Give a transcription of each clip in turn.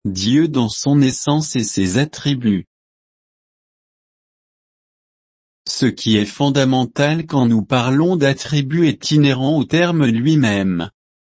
Dieu dans son essence et ses attributs. Ce qui est fondamental quand nous parlons d'attributs est inhérent au terme lui-même.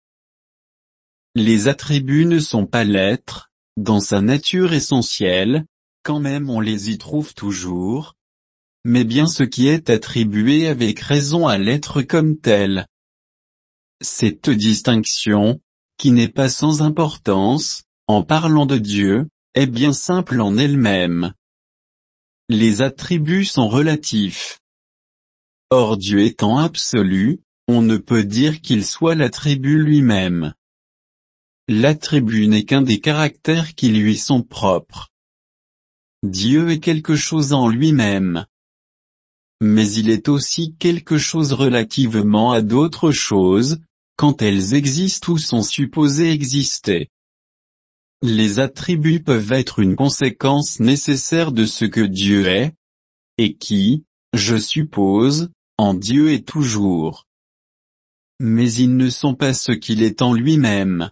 Les attributs ne sont pas l'être, dans sa nature essentielle, quand même on les y trouve toujours, mais bien ce qui est attribué avec raison à l'être comme tel. Cette distinction, qui n'est pas sans importance, en parlant de Dieu, est bien simple en elle-même. Les attributs sont relatifs. Or Dieu étant absolu, on ne peut dire qu'il soit l'attribut lui-même. L'attribut n'est qu'un des caractères qui lui sont propres. Dieu est quelque chose en lui-même. Mais il est aussi quelque chose relativement à d'autres choses, quand elles existent ou sont supposées exister. Les attributs peuvent être une conséquence nécessaire de ce que Dieu est, et qui, je suppose, en Dieu est toujours. Mais ils ne sont pas ce qu'il est en lui-même.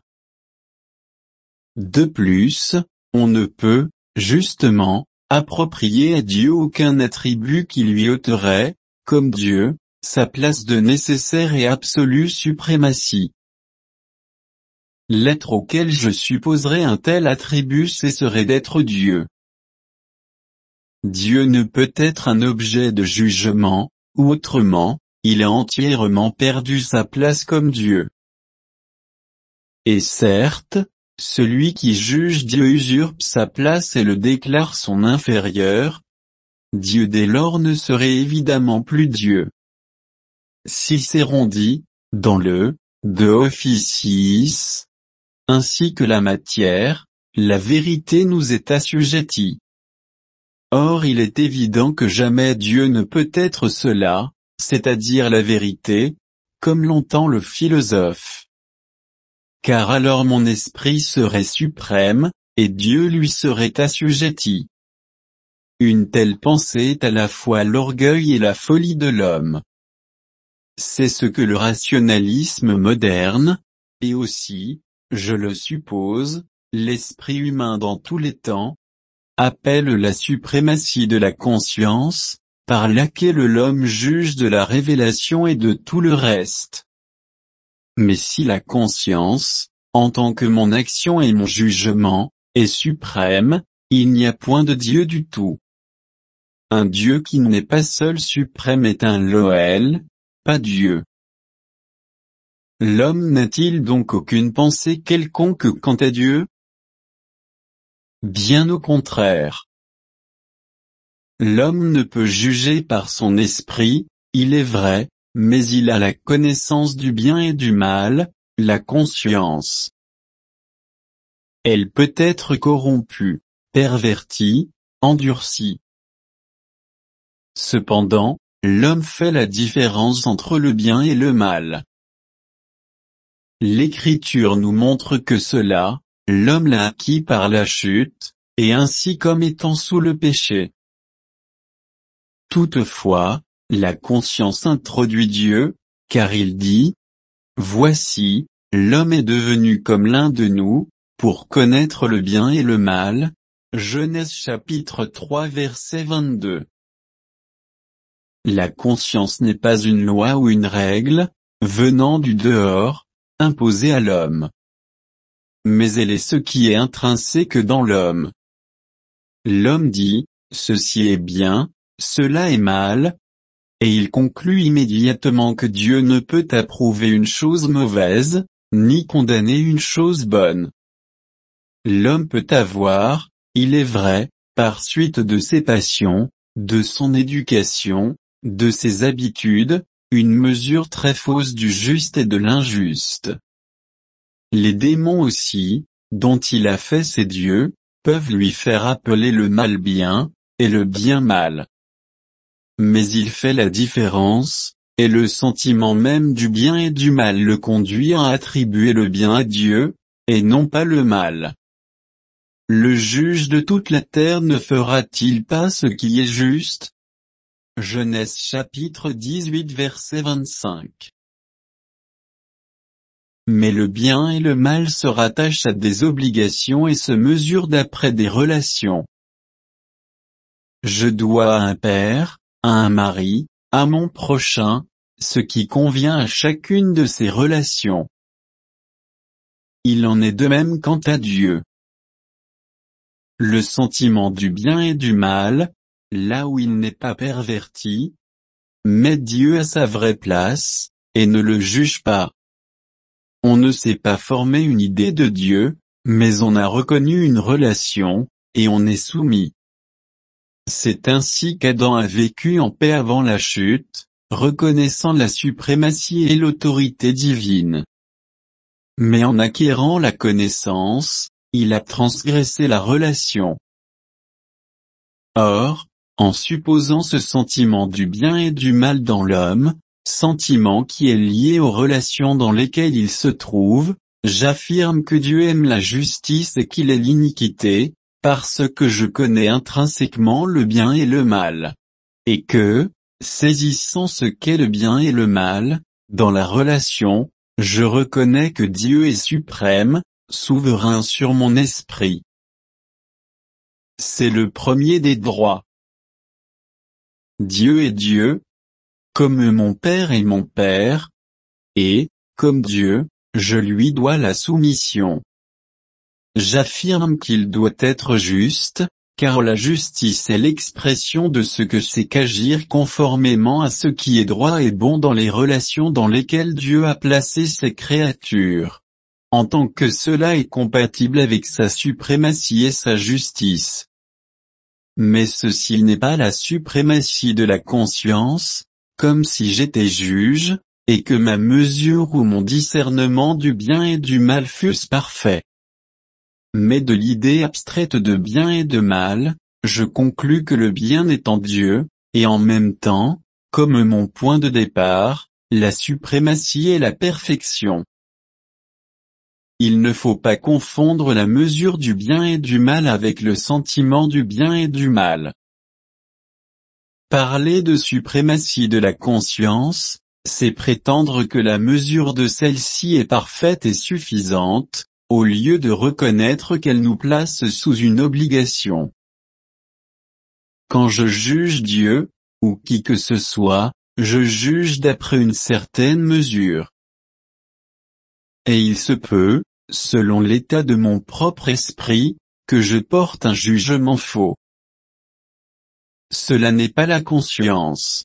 De plus, on ne peut, justement, approprier à Dieu aucun attribut qui lui ôterait, comme Dieu, sa place de nécessaire et absolue suprématie. L'être auquel je supposerais un tel attribut cesserait d'être Dieu. Dieu ne peut être un objet de jugement, ou autrement, il a entièrement perdu sa place comme Dieu. Et certes, celui qui juge Dieu usurpe sa place et le déclare son inférieur. Dieu dès lors ne serait évidemment plus Dieu. Cicéron dit, dans le De Officiis, ainsi que la matière, la vérité nous est assujettie. Or il est évident que jamais Dieu ne peut être cela, c'est-à-dire la vérité, comme l'entend le philosophe. Car alors mon esprit serait suprême, et Dieu lui serait assujetti. Une telle pensée est à la fois l'orgueil et la folie de l'homme. C'est ce que le rationalisme moderne, et aussi, je le suppose, l'esprit humain dans tous les temps, appelle la suprématie de la conscience, par laquelle l'homme juge de la révélation et de tout le reste. Mais si la conscience, en tant que mon action et mon jugement, est suprême, il n'y a point de Dieu du tout. Un Dieu qui n'est pas seul suprême est un Loël, pas Dieu. L'homme n'a-t-il donc aucune pensée quelconque quant à Dieu? Bien au contraire. L'homme ne peut juger par son esprit, il est vrai, mais il a la connaissance du bien et du mal, la conscience. Elle peut être corrompue, pervertie, endurcie. Cependant, l'homme fait la différence entre le bien et le mal. L'Écriture nous montre que cela, l'homme l'a acquis par la chute, et ainsi comme étant sous le péché. Toutefois, la conscience introduit Dieu, car il dit, « Voici, l'homme est devenu comme l'un de nous, pour connaître le bien et le mal. » Genèse chapitre 3 verset 22. La conscience n'est pas une loi ou une règle, venant du dehors, imposée à l'homme. Mais elle est ce qui est intrinsèque dans l'homme. L'homme dit, « Ceci est bien, cela est mal », et il conclut immédiatement que Dieu ne peut approuver une chose mauvaise, ni condamner une chose bonne. L'homme peut avoir, il est vrai, par suite de ses passions, de son éducation, de ses habitudes, une mesure très fausse du juste et de l'injuste. Les démons aussi, dont il a fait ses dieux, peuvent lui faire appeler le mal bien, et le bien mal. Mais il fait la différence, et le sentiment même du bien et du mal le conduit à attribuer le bien à Dieu, et non pas le mal. Le juge de toute la terre ne fera-t-il pas ce qui est juste? Genèse chapitre 18 verset 25. mais le bien et le mal se rattachent à des obligations et se mesurent d'après des relations. Je dois à un père, à un mari, à mon prochain, ce qui convient à chacune de ces relations. Il en est de même quant à Dieu. Le sentiment du bien et du mal, là où il n'est pas perverti, met Dieu à sa vraie place, et ne le juge pas. On ne s'est pas formé une idée de Dieu, mais on a reconnu une relation, et on est soumis. C'est ainsi qu'Adam a vécu en paix avant la chute, reconnaissant la suprématie et l'autorité divine. Mais en acquérant la connaissance, il a transgressé la relation. Or, en supposant ce sentiment du bien et du mal dans l'homme, sentiment qui est lié aux relations dans lesquelles il se trouve, j'affirme que Dieu aime la justice et qu'il est l'iniquité, parce que je connais intrinsèquement le bien et le mal. Et que, saisissant ce qu'est le bien et le mal, dans la relation, je reconnais que Dieu est suprême, souverain sur mon esprit. C'est le premier des droits. Dieu est Dieu, comme mon Père est mon Père, et, comme Dieu, je lui dois la soumission. J'affirme qu'il doit être juste, car la justice est l'expression de ce que c'est qu'agir conformément à ce qui est droit et bon dans les relations dans lesquelles Dieu a placé ses créatures. En tant que cela est compatible avec sa suprématie et sa justice. Mais ceci n'est pas la suprématie de la conscience, comme si j'étais juge, et que ma mesure ou mon discernement du bien et du mal fussent parfaits. Mais de l'idée abstraite de bien et de mal, je conclus que le bien est en Dieu, et en même temps, comme mon point de départ, la suprématie et la perfection. Il ne faut pas confondre la mesure du bien et du mal avec le sentiment du bien et du mal. Parler de suprématie de la conscience, c'est prétendre que la mesure de celle-ci est parfaite et suffisante, au lieu de reconnaître qu'elle nous place sous une obligation. Quand je juge Dieu, ou qui que ce soit, je juge d'après une certaine mesure. Et il se peut, selon l'état de mon propre esprit, que je porte un jugement faux. Cela n'est pas la conscience.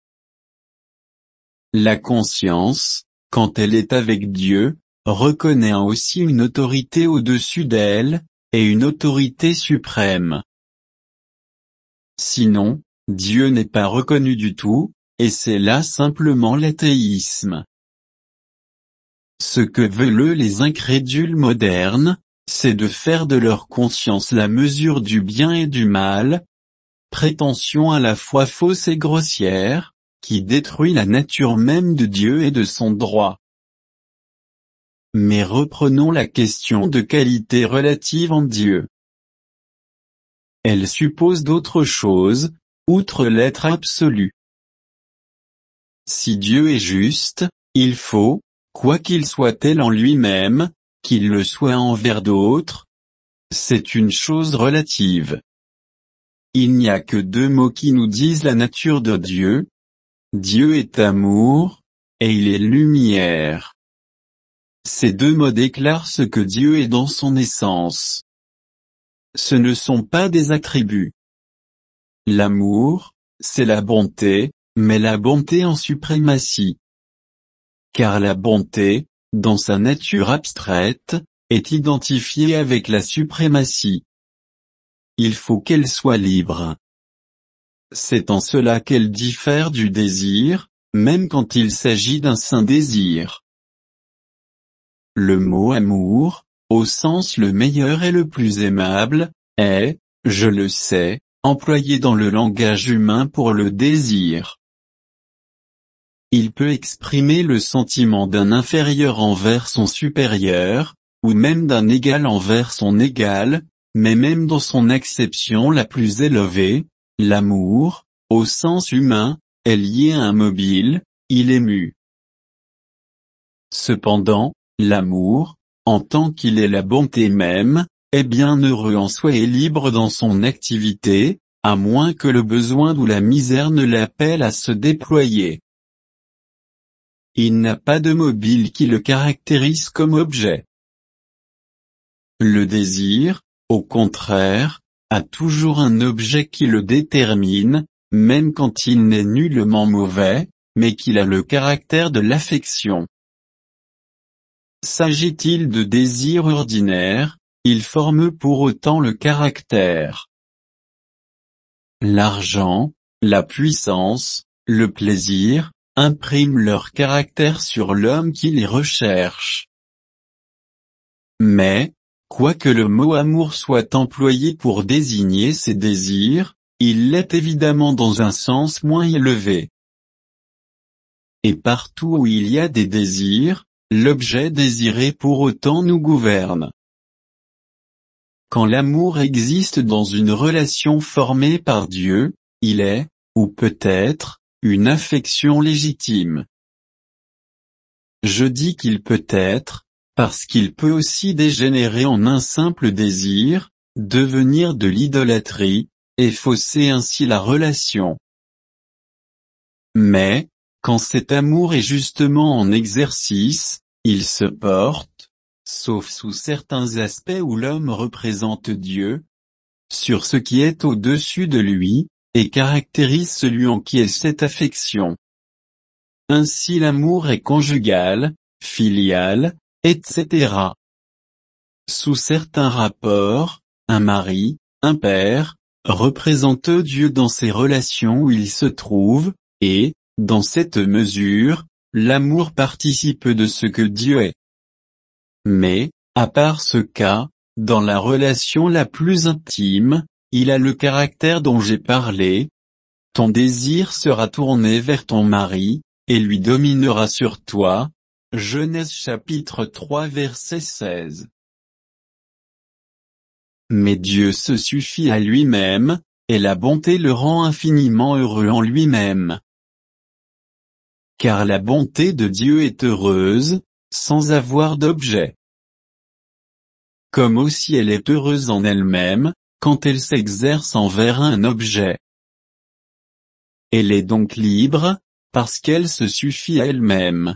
La conscience, quand elle est avec Dieu, reconnaît aussi une autorité au-dessus d'elle, et une autorité suprême. Sinon, Dieu n'est pas reconnu du tout, et c'est là simplement l'athéisme. Ce que veulent les incrédules modernes, c'est de faire de leur conscience la mesure du bien et du mal, prétention à la fois fausse et grossière, qui détruit la nature même de Dieu et de son droit. Mais reprenons la question de qualité relative en Dieu. Elle suppose d'autres choses, outre l'être absolu. Si Dieu est juste, il faut, quoi qu'il soit tel en lui-même, qu'il le soit envers d'autres. C'est une chose relative. Il n'y a que deux mots qui nous disent la nature de Dieu. Dieu est amour, et il est lumière. Ces deux mots déclarent ce que Dieu est dans son essence. Ce ne sont pas des attributs. L'amour, c'est la bonté, mais la bonté en suprématie. Car la bonté, dans sa nature abstraite, est identifiée avec la suprématie. Il faut qu'elle soit libre. C'est en cela qu'elle diffère du désir, même quand il s'agit d'un saint désir. Le mot amour, au sens le meilleur et le plus aimable, est, je le sais, employé dans le langage humain pour le désir. Il peut exprimer le sentiment d'un inférieur envers son supérieur, ou même d'un égal envers son égal, mais même dans son acception la plus élevée, l'amour, au sens humain, est lié à un mobile, il est mu. Cependant, l'amour, en tant qu'il est la bonté même, est bienheureux en soi et libre dans son activité, à moins que le besoin ou la misère ne l'appelle à se déployer. Il n'a pas de mobile qui le caractérise comme objet. Le désir, au contraire, a toujours un objet qui le détermine, même quand il n'est nullement mauvais, mais qu'il a le caractère de l'affection. S'agit-il de désirs ordinaires, ils forment pour autant le caractère. L'argent, la puissance, le plaisir, impriment leur caractère sur l'homme qui les recherche. Mais, quoique le mot amour soit employé pour désigner ces désirs, il l'est évidemment dans un sens moins élevé. Et partout où il y a des désirs, l'objet désiré pour autant nous gouverne. Quand l'amour existe dans une relation formée par Dieu, il est, ou peut-être, une affection légitime. Je dis qu'il peut être, parce qu'il peut aussi dégénérer en un simple désir, devenir de l'idolâtrie, et fausser ainsi la relation. Mais, quand cet amour est justement en exercice, il se porte, sauf sous certains aspects où l'homme représente Dieu, sur ce qui est au-dessus de lui, et caractérise celui en qui est cette affection. Ainsi l'amour est conjugal, filial, etc. Sous certains rapports, un mari, un père, représente Dieu dans ces relations où il se trouve, et, dans cette mesure, l'amour participe de ce que Dieu est. Mais, à part ce cas, dans la relation la plus intime, il a le caractère dont j'ai parlé. Ton désir sera tourné vers ton mari, et lui dominera sur toi. Genèse chapitre 3 verset 16. Mais Dieu se suffit à lui-même, et la bonté le rend infiniment heureux en lui-même. Car la bonté de Dieu est heureuse, sans avoir d'objet. Comme aussi elle est heureuse en elle-même, quand elle s'exerce envers un objet. Elle est donc libre, parce qu'elle se suffit à elle-même.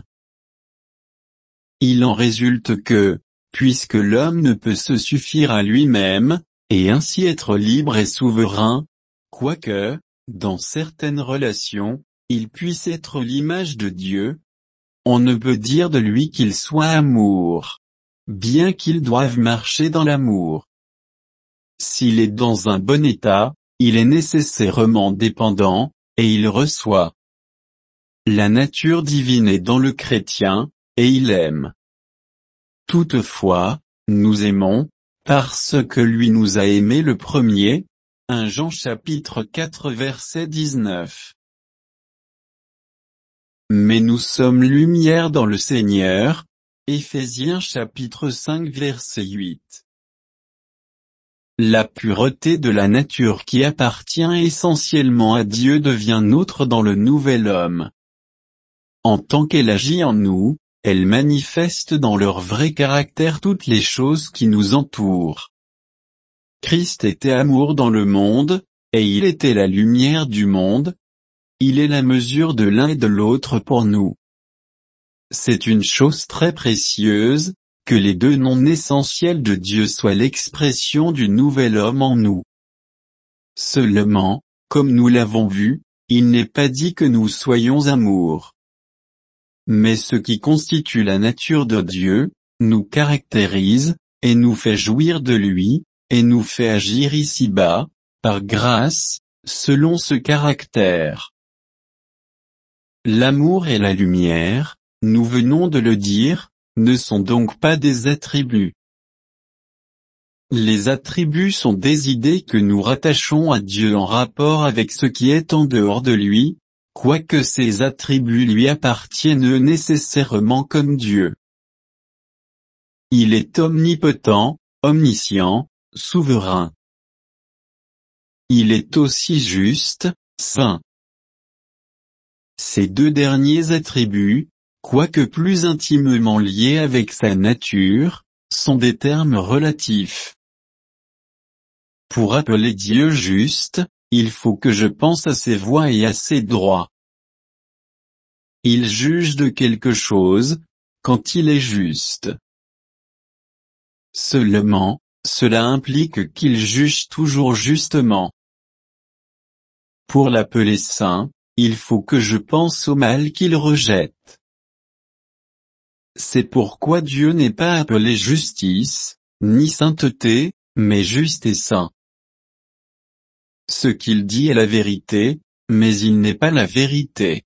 Il en résulte que, puisque l'homme ne peut se suffire à lui-même, et ainsi être libre et souverain, quoique, dans certaines relations, il puisse être l'image de Dieu, on ne peut dire de lui qu'il soit amour, bien qu'il doive marcher dans l'amour. S'il est dans un bon état, il est nécessairement dépendant, et il reçoit. La nature divine est dans le chrétien, et il aime. Toutefois, nous aimons, parce que lui nous a aimés le premier. 1 Jean chapitre 4 verset 19. Mais nous sommes lumière dans le Seigneur. Éphésiens chapitre 5 verset 8. La pureté de la nature qui appartient essentiellement à Dieu devient nôtre dans le nouvel homme. En tant qu'elle agit en nous, elle manifeste dans leur vrai caractère toutes les choses qui nous entourent. Christ était amour dans le monde, et il était la lumière du monde. Il est la mesure de l'un et de l'autre pour nous. C'est une chose très précieuse, que les deux non essentiels de Dieu soient l'expression du nouvel homme en nous. Seulement, comme nous l'avons vu, il n'est pas dit que nous soyons amour. Mais ce qui constitue la nature de Dieu, nous caractérise, et nous fait jouir de lui, et nous fait agir ici-bas, par grâce, selon ce caractère. L'amour et la lumière, nous venons de le dire, ne sont donc pas des attributs. Les attributs sont des idées que nous rattachons à Dieu en rapport avec ce qui est en dehors de lui, quoique ces attributs lui appartiennent nécessairement comme Dieu. Il est omnipotent, omniscient, souverain. Il est aussi juste, saint. Ces deux derniers attributs, quoique plus intimement liés avec sa nature, sont des termes relatifs. Pour appeler Dieu juste, il faut que je pense à ses voies et à ses droits. Il juge de quelque chose, quand il est juste. Seulement, cela implique qu'il juge toujours justement. Pour l'appeler saint, il faut que je pense au mal qu'il rejette. C'est pourquoi Dieu n'est pas appelé justice, ni sainteté, mais juste et saint. Ce qu'il dit est la vérité, mais il n'est pas la vérité.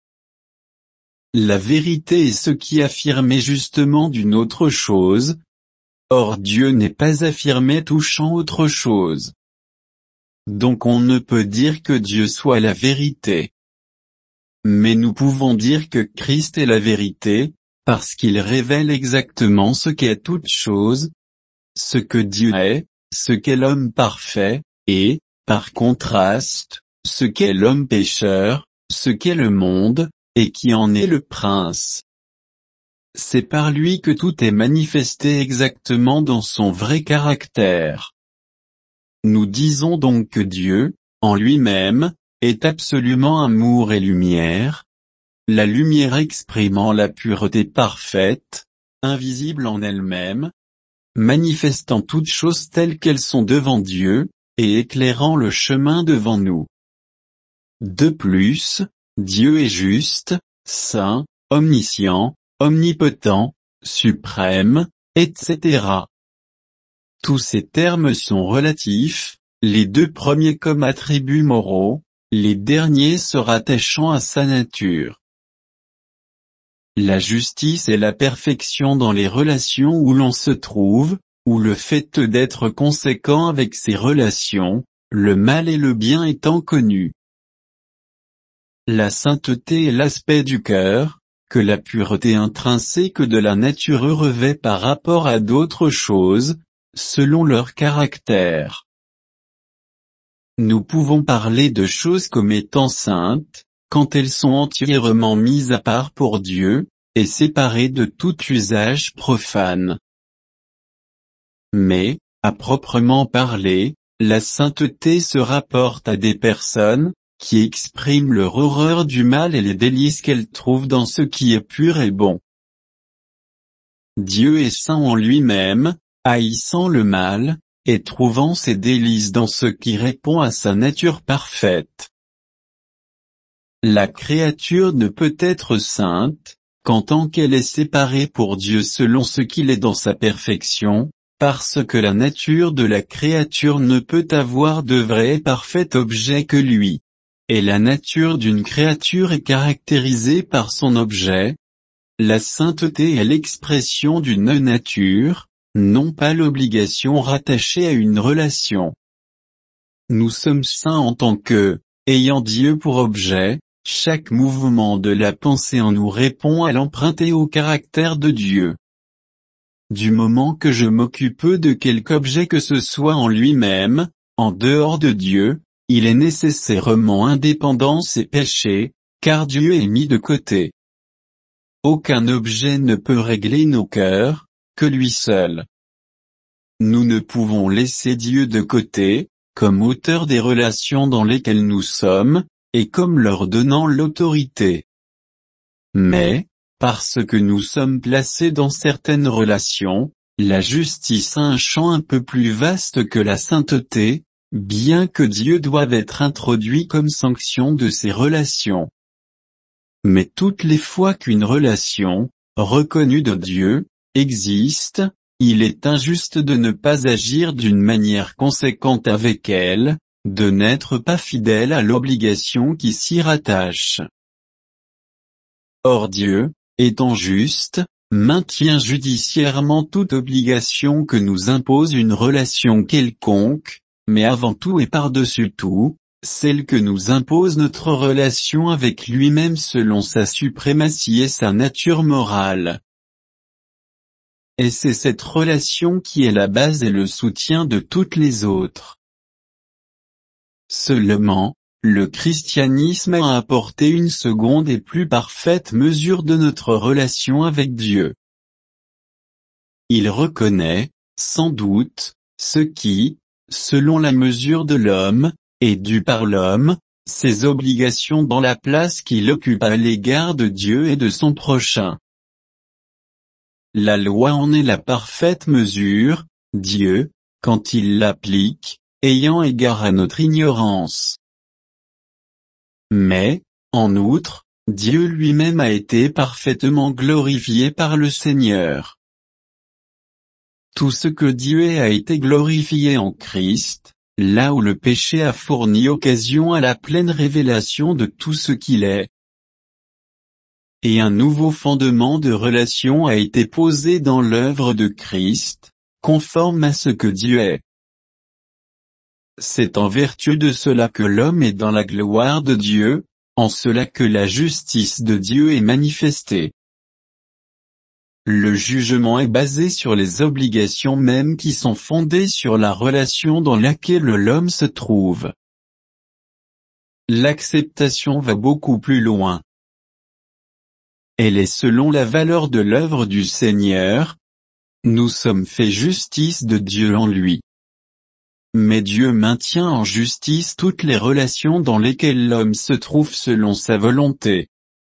La vérité est ce qui affirmait justement d'une autre chose. Or Dieu n'est pas affirmé touchant autre chose. Donc on ne peut dire que Dieu soit la vérité. Mais nous pouvons dire que Christ est la vérité, parce qu'il révèle exactement ce qu'est toute chose, ce que Dieu est, ce qu'est l'homme parfait, et, par contraste, ce qu'est l'homme pécheur, ce qu'est le monde, et qui en est le prince. C'est par lui que tout est manifesté exactement dans son vrai caractère. Nous disons donc que Dieu, en lui-même, est absolument amour et lumière, la lumière exprimant la pureté parfaite, invisible en elle-même, manifestant toutes choses telles qu'elles sont devant Dieu, et éclairant le chemin devant nous. De plus, Dieu est juste, saint, omniscient, omnipotent, suprême, etc. Tous ces termes sont relatifs, les deux premiers comme attributs moraux, les derniers se rattachant à sa nature. La justice est la perfection dans les relations où l'on se trouve, ou le fait d'être conséquent avec ses relations, le mal et le bien étant connus. La sainteté est l'aspect du cœur, que la pureté intrinsèque de la nature revêt par rapport à d'autres choses, selon leur caractère. Nous pouvons parler de choses comme étant saintes, quand elles sont entièrement mises à part pour Dieu, et séparées de tout usage profane. Mais, à proprement parler, la sainteté se rapporte à des personnes, qui expriment leur horreur du mal et les délices qu'elles trouvent dans ce qui est pur et bon. Dieu est saint en lui-même, haïssant le mal, et trouvant ses délices dans ce qui répond à sa nature parfaite. La créature ne peut être sainte, qu'en tant qu'elle est séparée pour Dieu selon ce qu'il est dans sa perfection, parce que la nature de la créature ne peut avoir de vrai et parfait objet que lui. Et la nature d'une créature est caractérisée par son objet. La sainteté est l'expression d'une nature, non pas l'obligation rattachée à une relation. Nous sommes saints en tant que, ayant Dieu pour objet, chaque mouvement de la pensée en nous répond à l'empreinte et au caractère de Dieu. Du moment que je m'occupe de quelque objet que ce soit en lui-même, en dehors de Dieu, il est nécessairement indépendance et péché, car Dieu est mis de côté. Aucun objet ne peut régler nos cœurs, que lui seul. Nous ne pouvons laisser Dieu de côté, comme auteur des relations dans lesquelles nous sommes, et comme leur donnant l'autorité. Mais, parce que nous sommes placés dans certaines relations, la justice a un champ un peu plus vaste que la sainteté, bien que Dieu doive être introduit comme sanction de ces relations. Mais toutes les fois qu'une relation, reconnue de Dieu, existe, il est injuste de ne pas agir d'une manière conséquente avec elle, de n'être pas fidèle à l'obligation qui s'y rattache. Or Dieu, étant juste, maintient judiciairement toute obligation que nous impose une relation quelconque, mais avant tout et par-dessus tout, celle que nous impose notre relation avec lui-même selon sa suprématie et sa nature morale. Et c'est cette relation qui est la base et le soutien de toutes les autres. Seulement, le christianisme a apporté une seconde et plus parfaite mesure de notre relation avec Dieu. Il reconnaît, sans doute, ce qui, selon la mesure de l'homme, est dû par l'homme, ses obligations dans la place qu'il occupe à l'égard de Dieu et de son prochain. La loi en est la parfaite mesure, Dieu, quand il l'applique, ayant égard à notre ignorance. Mais, en outre, Dieu lui-même a été parfaitement glorifié par le Seigneur. Tout ce que Dieu a été glorifié en Christ, là où le péché a fourni occasion à la pleine révélation de tout ce qu'il est. Et un nouveau fondement de relation a été posé dans l'œuvre de Christ, conforme à ce que Dieu est. C'est en vertu de cela que l'homme est dans la gloire de Dieu, en cela que la justice de Dieu est manifestée. Le jugement est basé sur les obligations mêmes qui sont fondées sur la relation dans laquelle l'homme se trouve. L'acceptation va beaucoup plus loin. Elle est selon la valeur de l'œuvre du Seigneur. Nous sommes faits justice de Dieu en lui. Mais Dieu maintient en justice toutes les relations dans lesquelles l'homme se trouve selon sa volonté.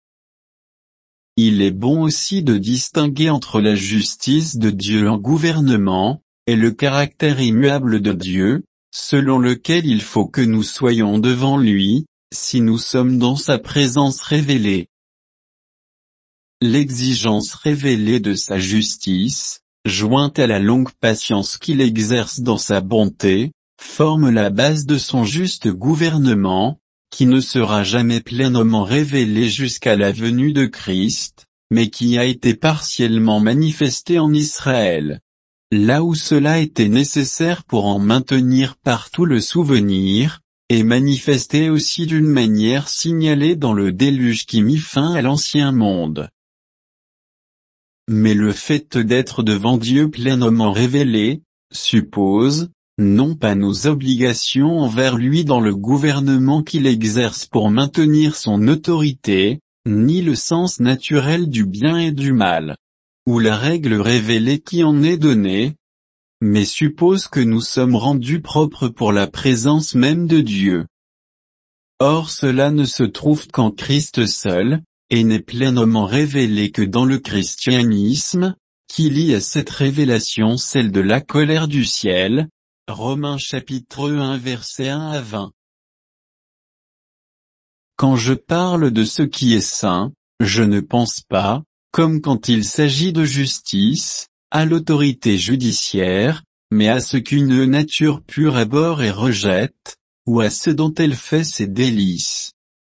Il est bon aussi de distinguer entre la justice de Dieu en gouvernement, et le caractère immuable de Dieu, selon lequel il faut que nous soyons devant lui, si nous sommes dans sa présence révélée. L'exigence révélée de sa justice, jointe à la longue patience qu'il exerce dans sa bonté, forme la base de son juste gouvernement, qui ne sera jamais pleinement révélé jusqu'à la venue de Christ, mais qui a été partiellement manifesté en Israël. Là où cela était nécessaire pour en maintenir partout le souvenir, et manifesté aussi d'une manière signalée dans le déluge qui mit fin à l'ancien monde. Mais le fait d'être devant Dieu pleinement révélé, suppose, non pas nos obligations envers lui dans le gouvernement qu'il exerce pour maintenir son autorité, ni le sens naturel du bien et du mal, ou la règle révélée qui en est donnée, mais suppose que nous sommes rendus propres pour la présence même de Dieu. Or cela ne se trouve qu'en Christ seul, et n'est pleinement révélé que dans le christianisme, qui lie à cette révélation celle de la colère du ciel. Romains chapitre 1 versets 1 à 20. Quand je parle de ce qui est saint, je ne pense pas, comme quand il s'agit de justice, à l'autorité judiciaire, mais à ce qu'une nature pure abhorre et rejette, ou à ce dont elle fait ses délices.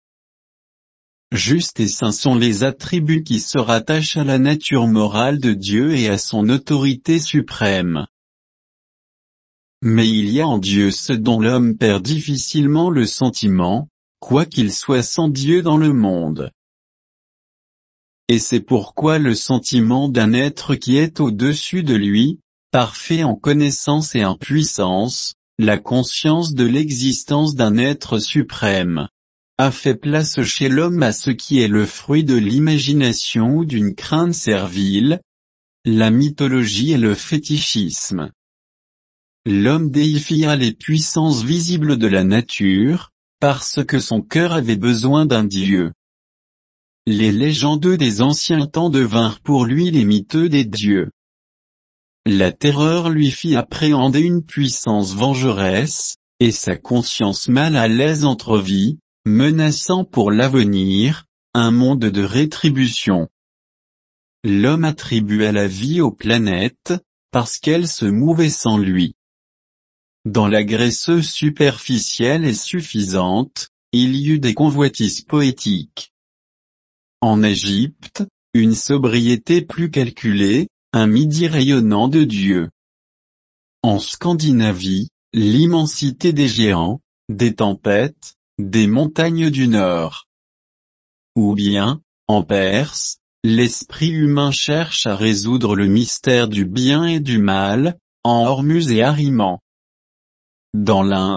Juste et saint sont les attributs qui se rattachent à la nature morale de Dieu et à son autorité suprême. Mais il y a en Dieu ce dont l'homme perd difficilement le sentiment, quoiqu'il soit sans Dieu dans le monde. Et c'est pourquoi le sentiment d'un être qui est au-dessus de lui, parfait en connaissance et en puissance, la conscience de l'existence d'un être suprême, a fait place chez l'homme à ce qui est le fruit de l'imagination ou d'une crainte servile, la mythologie et le fétichisme. L'homme déifia les puissances visibles de la nature, parce que son cœur avait besoin d'un Dieu. Les légendes des anciens temps devinrent pour lui les mythes des dieux. La terreur lui fit appréhender une puissance vengeresse, et sa conscience mal à l'aise entrevit, menaçant pour l'avenir, un monde de rétribution. L'homme attribua la vie aux planètes, parce qu'elles se mouvaient sans lui. Dans la graisseuse superficielle et suffisante, il y eut des convoitises poétiques. En Égypte, une sobriété plus calculée, un midi rayonnant de Dieu. En Scandinavie, l'immensité des géants, des tempêtes, des montagnes du Nord. Ou bien, en Perse, l'esprit humain cherche à résoudre le mystère du bien et du mal, en Hormuz et Ahriman. Dans l'Inde,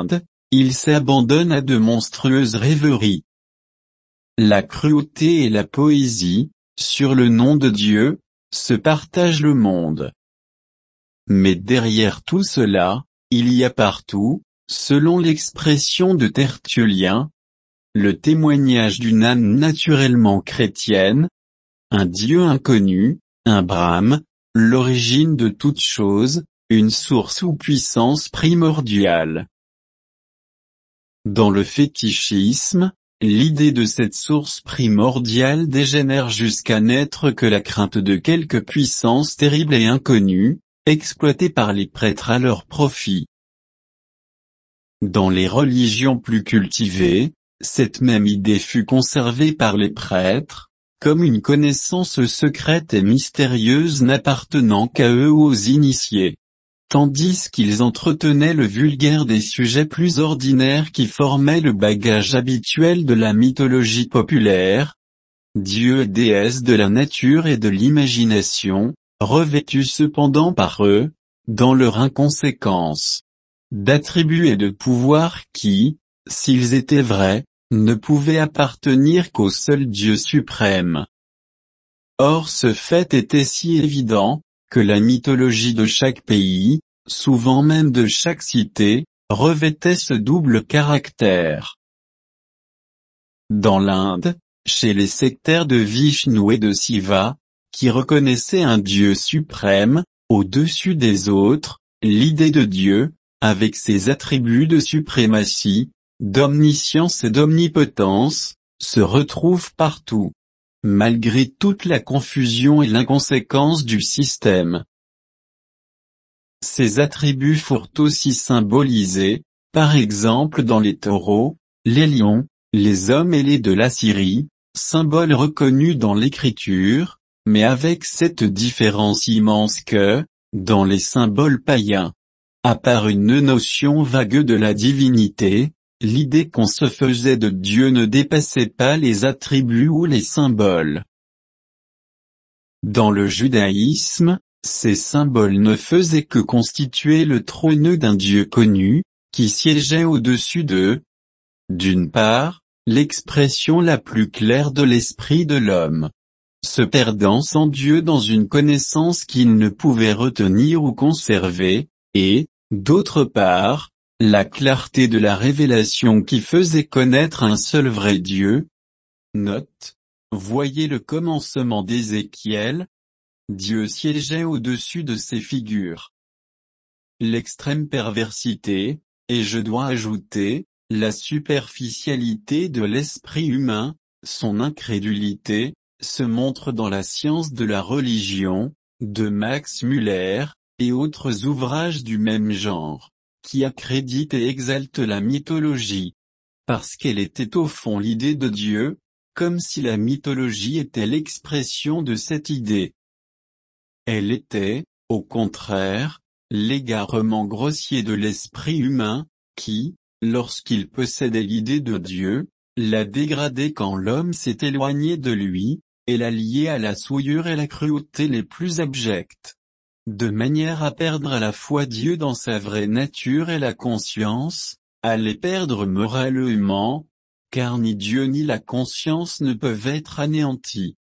il s'abandonne à de monstrueuses rêveries. La cruauté et la poésie, sur le nom de Dieu, se partagent le monde. Mais derrière tout cela, il y a partout, selon l'expression de Tertullien, le témoignage d'une âme naturellement chrétienne, un Dieu inconnu, un Brahme, l'origine de toute chose, une source ou puissance primordiale. Dans le fétichisme, l'idée de cette source primordiale dégénère jusqu'à n'être que la crainte de quelque puissance terrible et inconnue, exploitée par les prêtres à leur profit. Dans les religions plus cultivées, cette même idée fut conservée par les prêtres, comme une connaissance secrète et mystérieuse n'appartenant qu'à eux ou aux initiés. Tandis qu'ils entretenaient le vulgaire des sujets plus ordinaires qui formaient le bagage habituel de la mythologie populaire, dieux et déesses de la nature et de l'imagination, revêtus cependant par eux, dans leur inconséquence, d'attributs et de pouvoirs qui, s'ils étaient vrais, ne pouvaient appartenir qu'au seul Dieu suprême. Or ce fait était si évident, que la mythologie de chaque pays, souvent même de chaque cité, revêtait ce double caractère. Dans l'Inde, chez les sectaires de Vishnu et de Shiva, qui reconnaissaient un Dieu suprême, au-dessus des autres, l'idée de Dieu, avec ses attributs de suprématie, d'omniscience et d'omnipotence, se retrouve partout, malgré toute la confusion et l'inconséquence du système. Ces attributs furent aussi symbolisés, par exemple dans les taureaux, les lions, les hommes ailés de l'Assyrie, symboles reconnus dans l'écriture, mais avec cette différence immense que, dans les symboles païens, à part une notion vague de la divinité, l'idée qu'on se faisait de Dieu ne dépassait pas les attributs ou les symboles. Dans le judaïsme, ces symboles ne faisaient que constituer le trône d'un Dieu connu, qui siégeait au-dessus d'eux. D'une part, l'expression la plus claire de l'esprit de l'homme, se perdant sans Dieu dans une connaissance qu'il ne pouvait retenir ou conserver, et, d'autre part, la clarté de la révélation qui faisait connaître un seul vrai Dieu. Note. Voyez le commencement d'Ézéchiel. Dieu siégeait au-dessus de ces figures. L'extrême perversité, et je dois ajouter, la superficialité de l'esprit humain, son incrédulité, se montre dans la science de la religion, de Max Muller, et autres ouvrages du même genre, qui accréditent et exaltent la mythologie. Parce qu'elle était au fond l'idée de Dieu, comme si la mythologie était l'expression de cette idée. Elle était, au contraire, l'égarement grossier de l'esprit humain, qui, lorsqu'il possédait l'idée de Dieu, l'a dégradée quand l'homme s'est éloigné de lui, et l'a liée à la souillure et la cruauté les plus abjectes, de manière à perdre à la fois Dieu dans sa vraie nature et la conscience, à les perdre moralement, car ni Dieu ni la conscience ne peuvent être anéantis.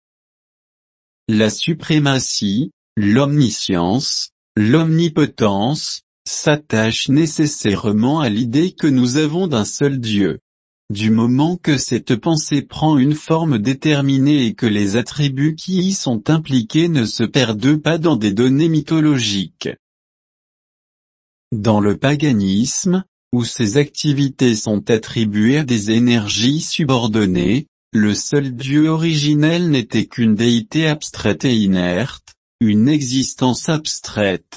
La suprématie, l'omniscience, l'omnipotence, s'attachent nécessairement à l'idée que nous avons d'un seul Dieu. Du moment que cette pensée prend une forme déterminée et que les attributs qui y sont impliqués ne se perdent pas dans des données mythologiques. Dans le paganisme, où ces activités sont attribuées à des énergies subordonnées, le seul Dieu originel n'était qu'une déité abstraite et inerte, une existence abstraite.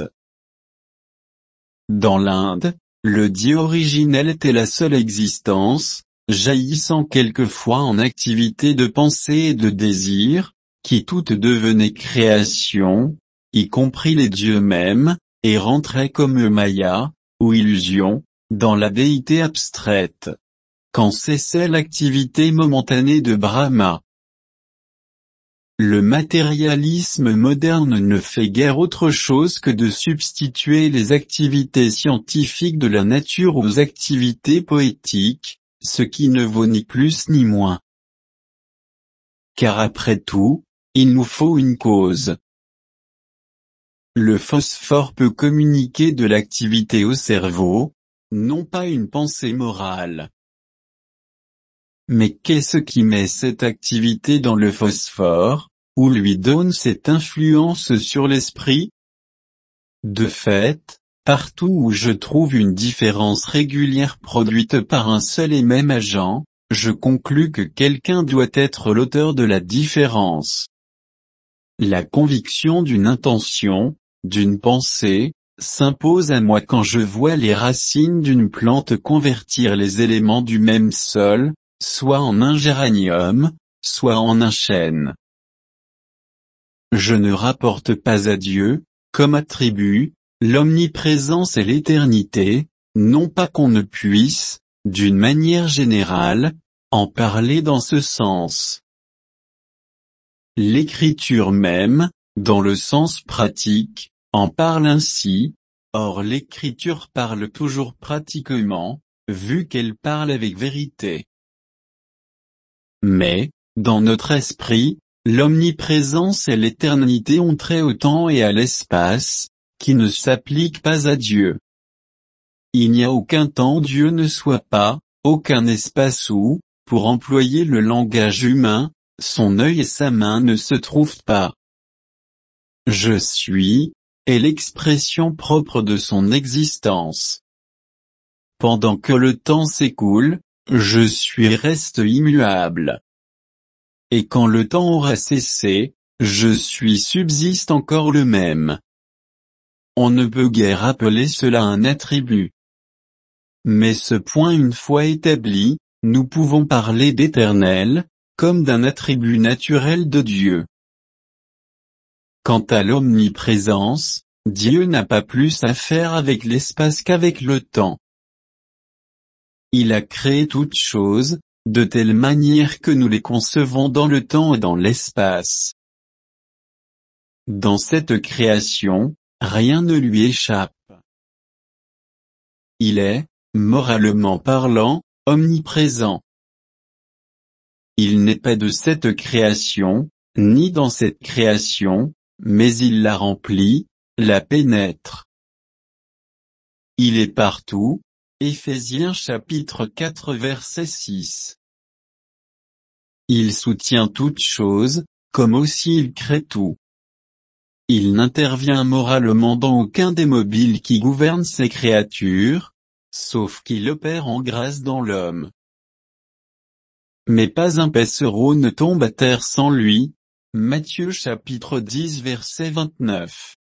Dans l'Inde, le Dieu originel était la seule existence, jaillissant quelquefois en activité de pensée et de désir, qui toutes devenaient création, y compris les dieux mêmes, et rentraient comme Maya, ou illusion, dans la déité abstraite. Quand cessait l'activité momentanée de Brahma. le matérialisme moderne ne fait guère autre chose que de substituer les activités scientifiques de la nature aux activités poétiques, ce qui ne vaut ni plus ni moins. Car après tout, il nous faut une cause. Le phosphore peut communiquer de l'activité au cerveau, non pas une pensée morale. Mais qu'est-ce qui met cette activité dans le phosphore, ou lui donne cette influence sur l'esprit? De fait, partout où je trouve une différence régulière produite par un seul et même agent, je conclus que quelqu'un doit être l'auteur de la différence. La conviction d'une intention, d'une pensée, s'impose à moi quand je vois les racines d'une plante convertir les éléments du même sol, soit en un géranium, soit en un chêne. Je ne rapporte pas à Dieu, comme attribut, l'omniprésence et l'éternité, non pas qu'on ne puisse, d'une manière générale, en parler dans ce sens. L'écriture même, dans le sens pratique, en parle ainsi, or l'écriture parle toujours pratiquement, vu qu'elle parle avec vérité. Mais, dans notre esprit, l'omniprésence et l'éternité ont trait au temps et à l'espace, qui ne s'appliquent pas à Dieu. Il n'y a aucun temps où Dieu ne soit pas, aucun espace où, pour employer le langage humain, son œil et sa main ne se trouvent pas. Je suis, est l'expression propre de son existence. Pendant que le temps s'écoule, je suis reste immuable. Et quand le temps aura cessé, je suis subsiste encore le même. On ne peut guère appeler cela un attribut. Mais ce point une fois établi, nous pouvons parler d'éternel, comme d'un attribut naturel de Dieu. Quant à l'omniprésence, Dieu n'a pas plus à faire avec l'espace qu'avec le temps. Il a créé toutes choses, de telle manière que nous les concevons dans le temps et dans l'espace. Dans cette création, rien ne lui échappe. Il est, moralement parlant, omniprésent. Il n'est pas de cette création, ni dans cette création, mais il la remplit, la pénètre. Il est partout. Éphésiens chapitre 4 verset 6. Il soutient toutes choses, comme aussi il crée tout. Il n'intervient moralement dans aucun des mobiles qui gouvernent ses créatures, sauf qu'il opère en grâce dans l'homme. Mais pas un passereau ne tombe à terre sans lui. Matthieu chapitre 10 verset 29.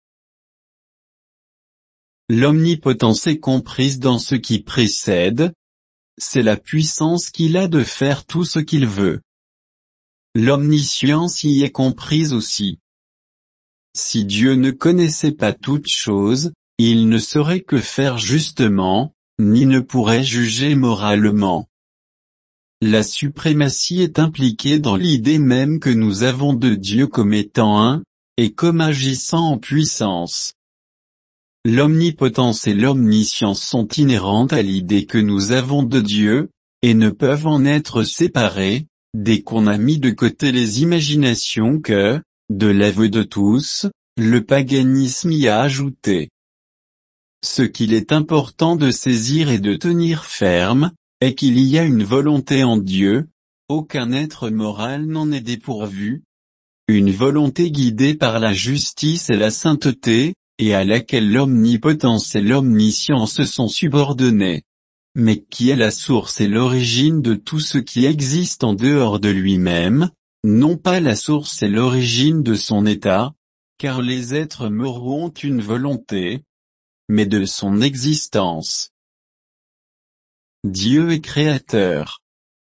L'omnipotence est comprise dans ce qui précède. C'est la puissance qu'il a de faire tout ce qu'il veut. L'omniscience y est comprise aussi. Si Dieu ne connaissait pas toutes choses, il ne saurait que faire justement, ni ne pourrait juger moralement. La suprématie est impliquée dans l'idée même que nous avons de Dieu comme étant un, et comme agissant en puissance. L'omnipotence et l'omniscience sont inhérentes à l'idée que nous avons de Dieu, et ne peuvent en être séparées, dès qu'on a mis de côté les imaginations que, de l'aveu de tous, le paganisme y a ajouté. Ce qu'il est important de saisir et de tenir ferme, est qu'il y a une volonté en Dieu, aucun être moral n'en est dépourvu. Une volonté guidée par la justice et la sainteté, et à laquelle l'omnipotence et l'omniscience sont subordonnés. Mais qui est la source et l'origine de tout ce qui existe en dehors de lui-même, non pas la source et l'origine de son état, car les êtres moraux ont une volonté, mais de son existence. Dieu est créateur.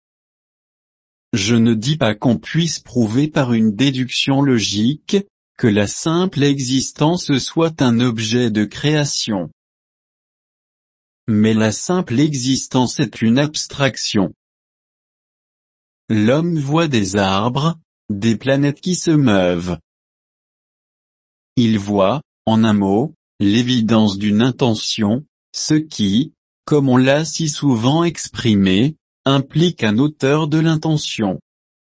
Je ne dis pas qu'on puisse prouver par une déduction logique, que la simple existence soit un objet de création. Mais la simple existence est une abstraction. L'homme voit des arbres, des planètes qui se meuvent. Il voit, en un mot, l'évidence d'une intention, ce qui, comme on l'a si souvent exprimé, implique un auteur de l'intention.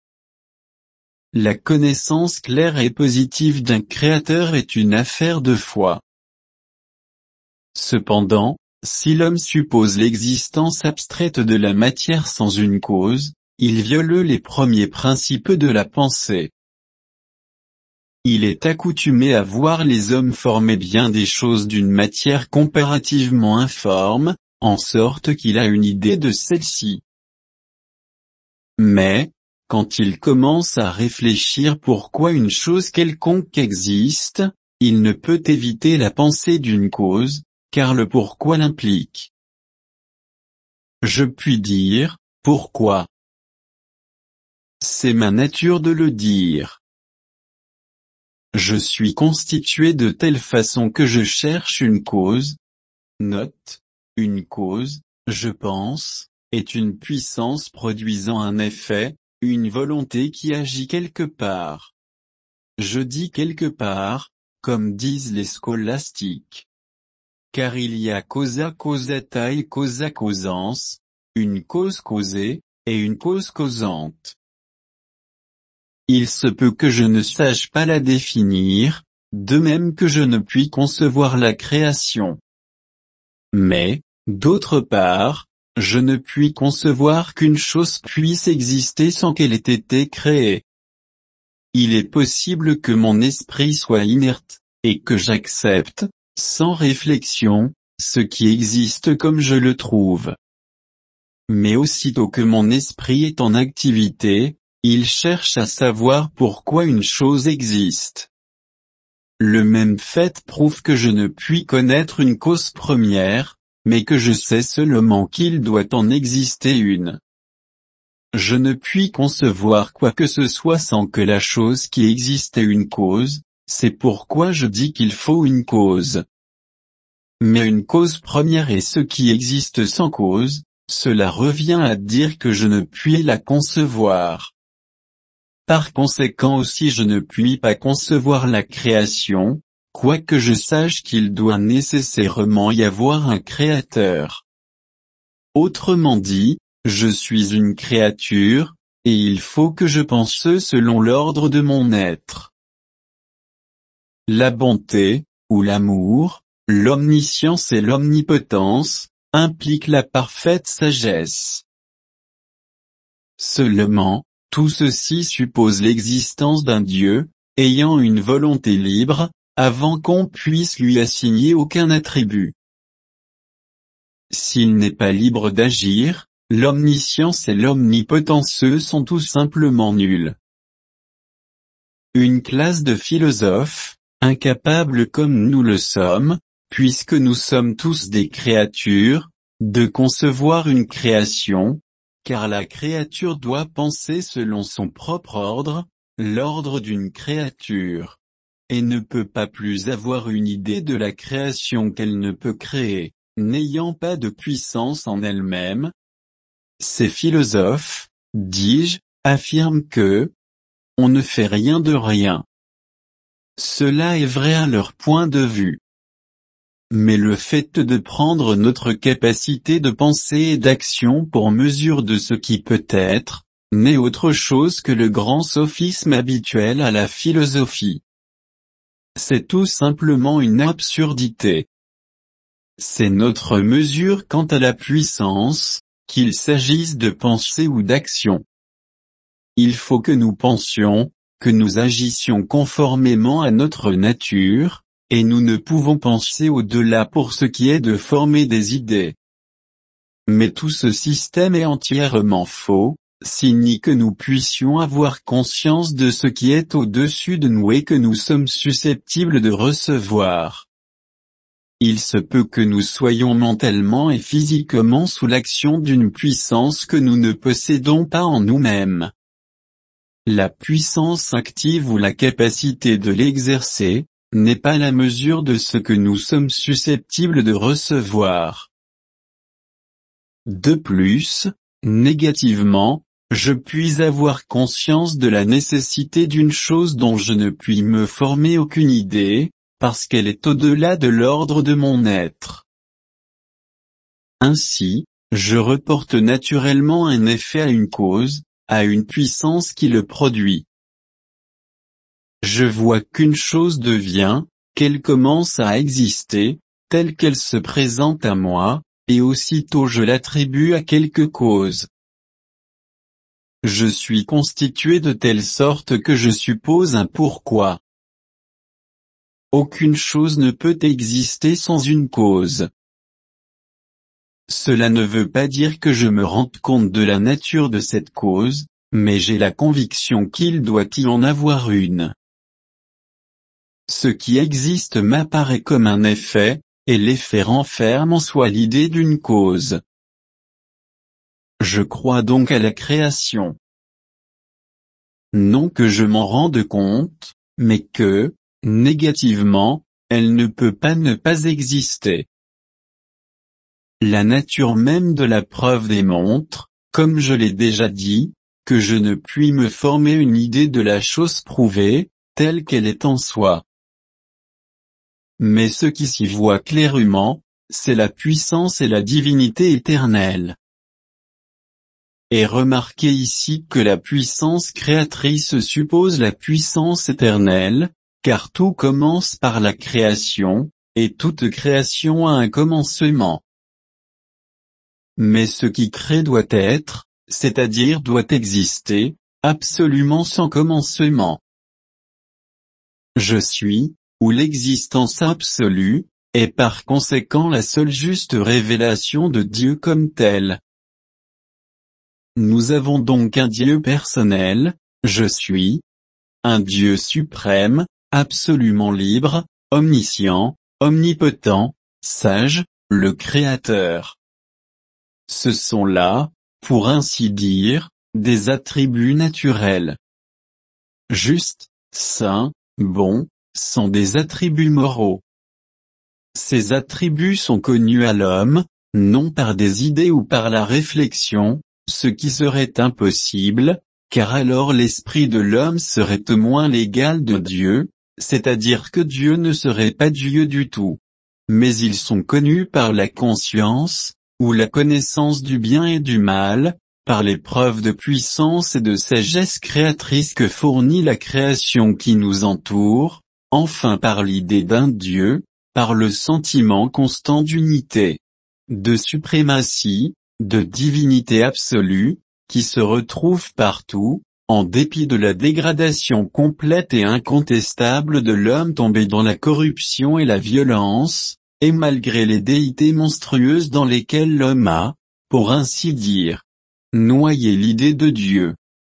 La connaissance claire et positive d'un créateur est une affaire de foi. Cependant, si l'homme suppose l'existence abstraite de la matière sans une cause, il viole les premiers principes de la pensée. Il est accoutumé à voir les hommes former bien des choses d'une matière comparativement informe, en sorte qu'il a une idée de celle-ci. Mais, quand il commence à réfléchir pourquoi une chose quelconque existe, il ne peut éviter la pensée d'une cause, car le pourquoi l'implique. Je puis dire, pourquoi? C'est ma nature de le dire. Je suis constitué de telle façon que je cherche une cause. Note, une cause, je pense, est une puissance produisant un effet, une volonté qui agit quelque part. Je dis quelque part, comme disent les scolastiques. Car il y a causa causata et causa causans, une cause causée, et une cause causante. Il se peut que je ne sache pas la définir, de même que je ne puis concevoir la création. Mais, d'autre part, je ne puis concevoir qu'une chose puisse exister sans qu'elle ait été créée. Il est possible que mon esprit soit inerte, et que j'accepte, sans réflexion, ce qui existe comme je le trouve. Mais aussitôt que mon esprit est en activité, il cherche à savoir pourquoi une chose existe. Le même fait prouve que je ne puis connaître une cause première, mais que je sais seulement qu'il doit en exister une. Je ne puis concevoir quoi que ce soit sans que la chose qui existe ait une cause, c'est pourquoi je dis qu'il faut une cause. Mais une cause première est ce qui existe sans cause, cela revient à dire que je ne puis la concevoir. Par conséquent aussi je ne puis pas concevoir la création, quoique je sache qu'il doit nécessairement y avoir un créateur. Autrement dit, je suis une créature, et il faut que je pense selon l'ordre de mon être. La bonté, ou l'amour, l'omniscience et l'omnipotence, impliquent la parfaite sagesse. Seulement, tout ceci suppose l'existence d'un Dieu, ayant une volonté libre, avant qu'on puisse lui assigner aucun attribut. S'il n'est pas libre d'agir, l'omniscience et l'omnipotence sont tout simplement nuls. Une classe de philosophes, incapables comme nous le sommes, puisque nous sommes tous des créatures, de concevoir une création, car la créature doit penser selon son propre ordre, l'ordre d'une créature, et ne peut pas plus avoir une idée de la création qu'elle ne peut créer, n'ayant pas de puissance en elle-même. Ces philosophes, dis-je, affirment que on ne fait rien de rien. Cela est vrai à leur point de vue. Mais le fait de prendre notre capacité de pensée et d'action pour mesure de ce qui peut être, n'est autre chose que le grand sophisme habituel à la philosophie. C'est tout simplement une absurdité. C'est notre mesure quant à la puissance, qu'il s'agisse de pensée ou d'action. Il faut que nous pensions, que nous agissions conformément à notre nature, et nous ne pouvons penser au-delà pour ce qui est de former des idées. Mais tout ce système est entièrement faux, signe que nous puissions avoir conscience de ce qui est au-dessus de nous et que nous sommes susceptibles de recevoir. Il se peut que nous soyons mentalement et physiquement sous l'action d'une puissance que nous ne possédons pas en nous-mêmes. La puissance active ou la capacité de l'exercer, n'est pas la mesure de ce que nous sommes susceptibles de recevoir. De plus, négativement, je puis avoir conscience de la nécessité d'une chose dont je ne puis me former aucune idée, parce qu'elle est au-delà de l'ordre de mon être. Ainsi, je reporte naturellement un effet à une cause, à une puissance qui le produit. Je vois qu'une chose devient, qu'elle commence à exister, telle qu'elle se présente à moi, et aussitôt je l'attribue à quelque cause. Je suis constitué de telle sorte que je suppose un pourquoi. Aucune chose ne peut exister sans une cause. Cela ne veut pas dire que je me rende compte de la nature de cette cause, mais j'ai la conviction qu'il doit y en avoir une. Ce qui existe m'apparaît comme un effet, et l'effet renferme en soi l'idée d'une cause. Je crois donc à la création. Non que je m'en rende compte, mais que, négativement, elle ne peut pas ne pas exister. La nature même de la preuve démontre, comme je l'ai déjà dit, que je ne puis me former une idée de la chose prouvée, telle qu'elle est en soi. Mais ce qui s'y voit clairement, c'est la puissance et la divinité éternelle. Et remarquez ici que la puissance créatrice suppose la puissance éternelle, car tout commence par la création, et toute création a un commencement. Mais ce qui crée doit être, c'est-à-dire doit exister, absolument sans commencement. Je suis, ou l'existence absolue, est par conséquent la seule juste révélation de Dieu comme tel. Nous avons donc un Dieu personnel, je suis, un Dieu suprême, absolument libre, omniscient, omnipotent, sage, le Créateur. Ce sont là, pour ainsi dire, des attributs naturels. Juste, saint, bon, sont des attributs moraux. Ces attributs sont connus à l'homme, non par des idées ou par la réflexion, ce qui serait impossible, car alors l'esprit de l'homme serait au moins l'égal de Dieu, c'est-à-dire que Dieu ne serait pas Dieu du tout. Mais ils sont connus par la conscience, ou la connaissance du bien et du mal, par les preuves de puissance et de sagesse créatrice que fournit la création qui nous entoure, enfin par l'idée d'un Dieu, par le sentiment constant d'unité, de suprématie, de divinité absolue, qui se retrouve partout, en dépit de la dégradation complète et incontestable de l'homme tombé dans la corruption et la violence, et malgré les déités monstrueuses dans lesquelles l'homme a, pour ainsi dire, noyé l'idée de Dieu.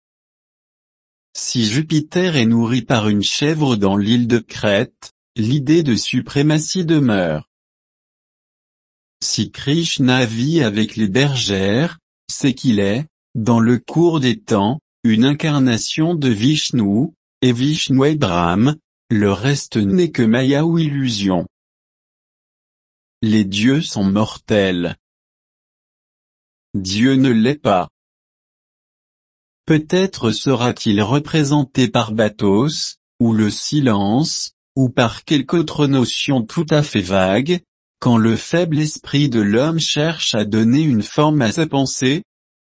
Si Jupiter est nourri par une chèvre dans l'île de Crète, l'idée de suprématie demeure. Si Krishna vit avec les bergères, c'est qu'il est, dans le cours des temps, une incarnation de Vishnu, et Vishnu est Brahma, le reste n'est que Maya ou illusion. Les dieux sont mortels. Dieu ne l'est pas. Peut-être sera-t-il représenté par Bathos, ou le silence, ou par quelque autre notion tout à fait vague, quand le faible esprit de l'homme cherche à donner une forme à sa pensée.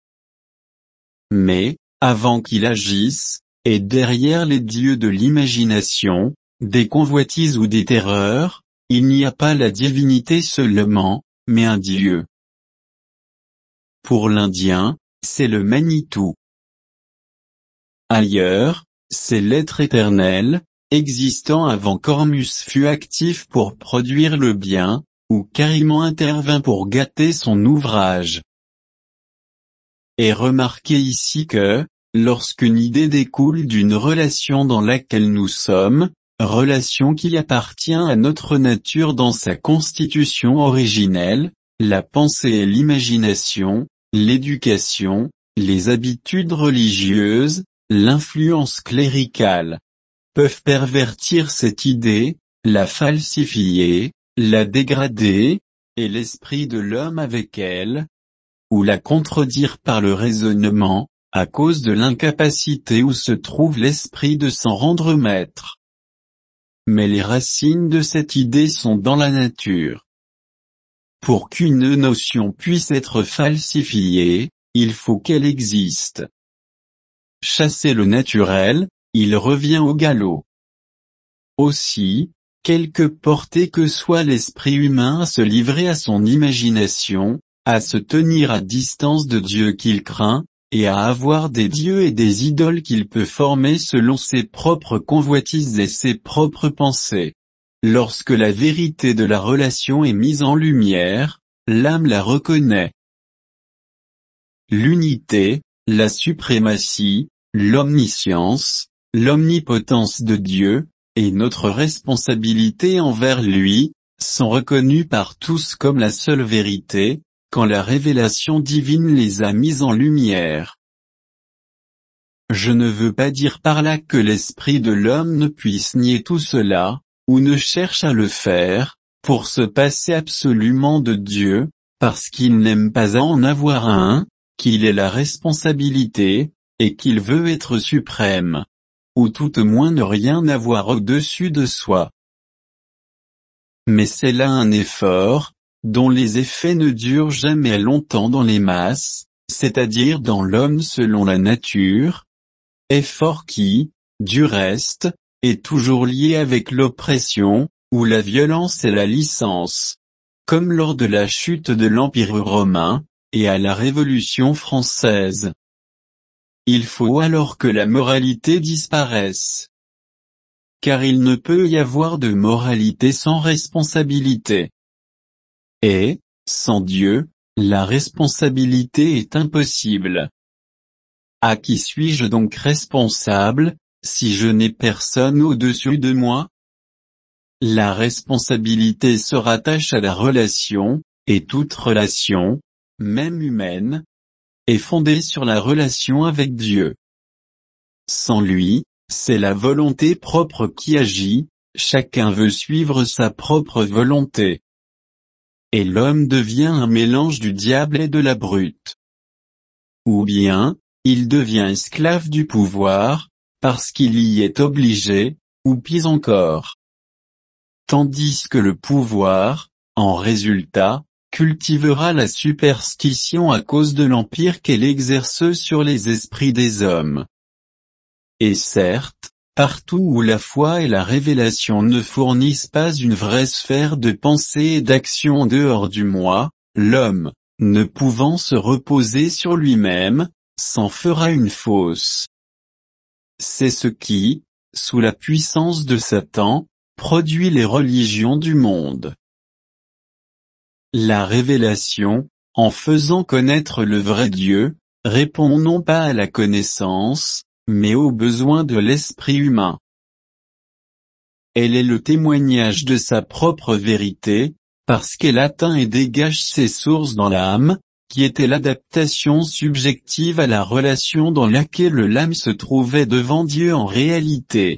Mais, avant qu'il agisse, et derrière les dieux de l'imagination, des convoitises ou des terreurs, il n'y a pas la divinité seulement, mais un Dieu. Pour l'Indien, c'est le Manitou. Ailleurs, c'est l'être éternel, existant avant qu'Ormus fût actif pour produire le bien, ou carrément intervint pour gâter son ouvrage. Et remarquez ici que, lorsqu'une idée découle d'une relation dans laquelle nous sommes, relation qui appartient à notre nature dans sa constitution originelle, la pensée et l'imagination, l'éducation, les habitudes religieuses, l'influence cléricale, peuvent pervertir cette idée, la falsifier, la dégrader, et l'esprit de l'homme avec elle, ou la contredire par le raisonnement, à cause de l'incapacité où se trouve l'esprit de s'en rendre maître. Mais les racines de cette idée sont dans la nature. Pour qu'une notion puisse être falsifiée, il faut qu'elle existe. Chasser le naturel, il revient au galop. Aussi, quelque porté que soit l'esprit humain à se livrer à son imagination, à se tenir à distance de Dieu qu'il craint, et à avoir des dieux et des idoles qu'il peut former selon ses propres convoitises et ses propres pensées. Lorsque la vérité de la relation est mise en lumière, l'âme la reconnaît. L'unité, la suprématie, l'omniscience, l'omnipotence de Dieu, et notre responsabilité envers lui, sont reconnus par tous comme la seule vérité, quand la révélation divine les a mises en lumière. Je ne veux pas dire par là que l'esprit de l'homme ne puisse nier tout cela, ou ne cherche à le faire, pour se passer absolument de Dieu, parce qu'il n'aime pas à en avoir un, qu'il ait la responsabilité, et qu'il veut être suprême. Ou tout au moins ne rien avoir au-dessus de soi. Mais c'est là un effort, dont les effets ne durent jamais longtemps dans les masses, c'est-à-dire dans l'homme selon la nature, effort qui, du reste, est toujours lié avec l'oppression, ou la violence et la licence. Comme lors de la chute de l'Empire romain, et à la Révolution française. Il faut alors que la moralité disparaisse. Car il ne peut y avoir de moralité sans responsabilité. Et, sans Dieu, la responsabilité est impossible. À qui suis-je donc responsable, si je n'ai personne au-dessus de moi? La responsabilité se rattache à la relation, et toute relation, même humaine, est fondée sur la relation avec Dieu. Sans lui, c'est la volonté propre qui agit, chacun veut suivre sa propre volonté. Et l'homme devient un mélange du diable et de la brute. Ou bien, il devient esclave du pouvoir, parce qu'il y est obligé, ou pis encore. Tandis que le pouvoir, en résultat, cultivera la superstition à cause de l'empire qu'elle exerce sur les esprits des hommes. Et certes, partout où la foi et la révélation ne fournissent pas une vraie sphère de pensée et d'action en dehors du moi, l'homme, ne pouvant se reposer sur lui-même, s'en fera une fausse. C'est ce qui, sous la puissance de Satan, produit les religions du monde. La révélation, en faisant connaître le vrai Dieu, répond non pas à la connaissance, mais aux besoins de l'esprit humain. Elle est le témoignage de sa propre vérité, parce qu'elle atteint et dégage ses sources dans l'âme, qui était l'adaptation subjective à la relation dans laquelle l'âme se trouvait devant Dieu en réalité.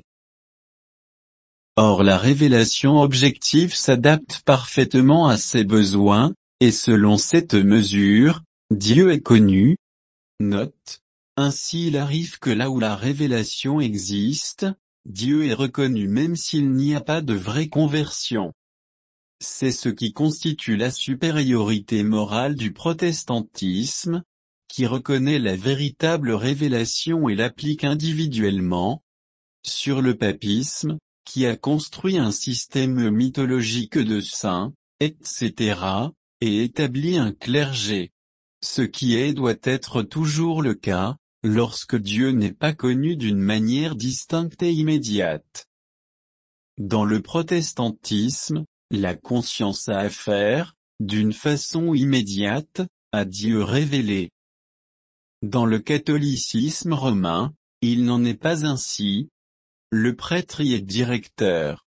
Or la révélation objective s'adapte parfaitement à ses besoins, et selon cette mesure, Dieu est connu. Note. Ainsi il arrive que là où la révélation existe, Dieu est reconnu même s'il n'y a pas de vraie conversion. C'est ce qui constitue la supériorité morale du protestantisme, qui reconnaît la véritable révélation et l'applique individuellement, sur le papisme, qui a construit un système mythologique de saints, etc., et établi un clergé. Ce qui est doit être toujours le cas, lorsque Dieu n'est pas connu d'une manière distincte et immédiate. Dans le protestantisme, la conscience a affaire, d'une façon immédiate, à Dieu révélé. Dans le catholicisme romain, il n'en est pas ainsi. Le prêtre y est directeur.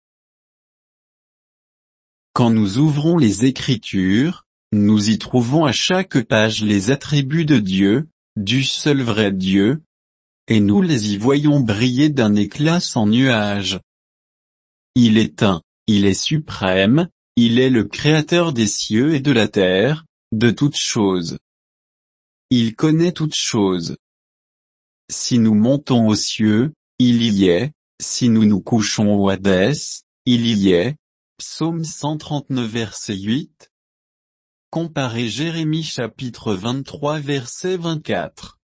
Quand nous ouvrons les Écritures, nous y trouvons à chaque page les attributs de Dieu, du seul vrai Dieu, et nous les y voyons briller d'un éclat sans nuage. Il est un, il est suprême, il est le créateur des cieux et de la terre, de toutes choses. Il connaît toutes choses. si nous montons aux cieux, il y est, si nous nous couchons au Hadès, il y est. Psaume 139 verset 8. Comparez Jérémie chapitre 23 verset 24.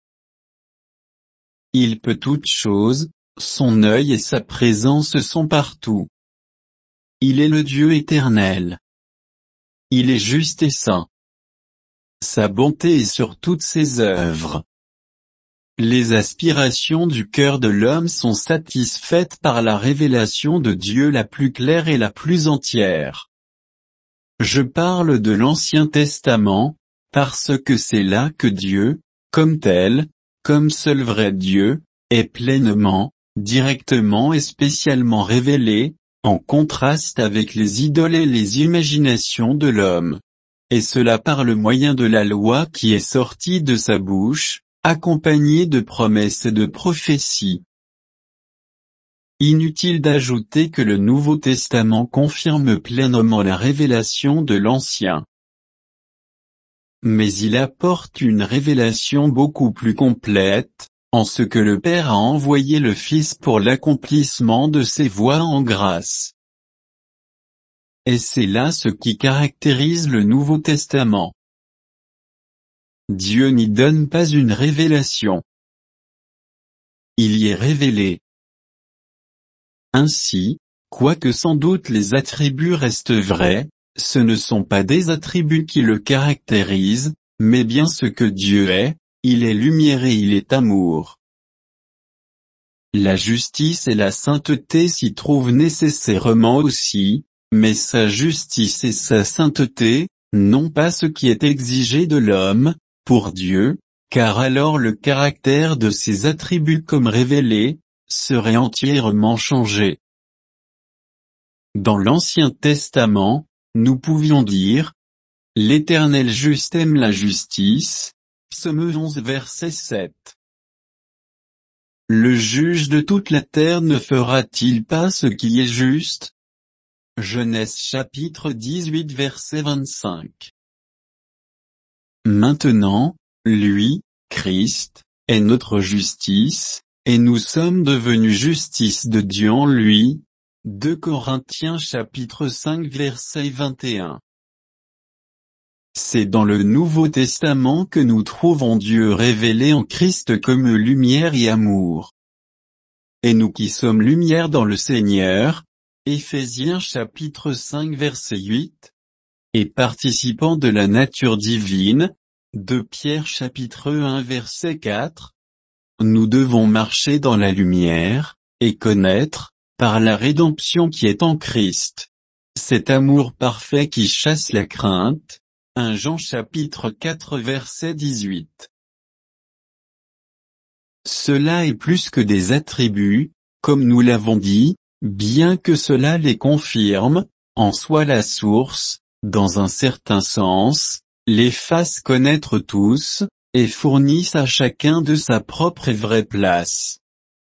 Il peut toutes choses, son œil et sa présence sont partout. Il est le Dieu éternel. Il est juste et saint. Sa bonté est sur toutes ses œuvres. Les aspirations du cœur de l'homme sont satisfaites par la révélation de Dieu la plus claire et la plus entière. Je parle de l'Ancien Testament, parce que c'est là que Dieu, comme tel, comme seul vrai Dieu, est pleinement, directement et spécialement révélé, en contraste avec les idoles et les imaginations de l'homme. Et cela par le moyen de la loi qui est sortie de sa bouche, accompagnée de promesses et de prophéties. Inutile d'ajouter que le Nouveau Testament confirme pleinement la révélation de l'Ancien. Mais il apporte une révélation beaucoup plus complète, en ce que le Père a envoyé le Fils pour l'accomplissement de ses voies en grâce. Et c'est là ce qui caractérise le Nouveau Testament. Dieu n'y donne pas une révélation. Il y est révélé. Ainsi, quoique sans doute les attributs restent vrais, ce ne sont pas des attributs qui le caractérisent, mais bien ce que Dieu est, il est lumière et il est amour. La justice et la sainteté s'y trouvent nécessairement aussi, mais sa justice et sa sainteté, non pas ce qui est exigé de l'homme, pour Dieu, car alors le caractère de ses attributs comme révélés, serait entièrement changé. Dans l'Ancien Testament, nous pouvions dire, l'Éternel juste aime la justice, Psaume 11 verset 7. Le juge de toute la terre ne fera-t-il pas ce qui est juste? Genèse chapitre 18 verset 25. Maintenant, lui, Christ, est notre justice, et nous sommes devenus justice de Dieu en lui. 2 Corinthiens chapitre 5 verset 21. C'est dans le Nouveau Testament que nous trouvons Dieu révélé en Christ comme lumière et amour. Et nous qui sommes lumière dans le Seigneur, Éphésiens chapitre 5 verset 8, et participants de la nature divine, 2 Pierre chapitre 1 verset 4, nous devons marcher dans la lumière, et connaître, par la rédemption qui est en Christ, cet amour parfait qui chasse la crainte. 1 Jean chapitre 4 verset 18. Cela est plus que des attributs, comme nous l'avons dit, bien que cela les confirme, en soit la source, dans un certain sens, les fasse connaître tous, et fournissent à chacun de sa propre et vraie place.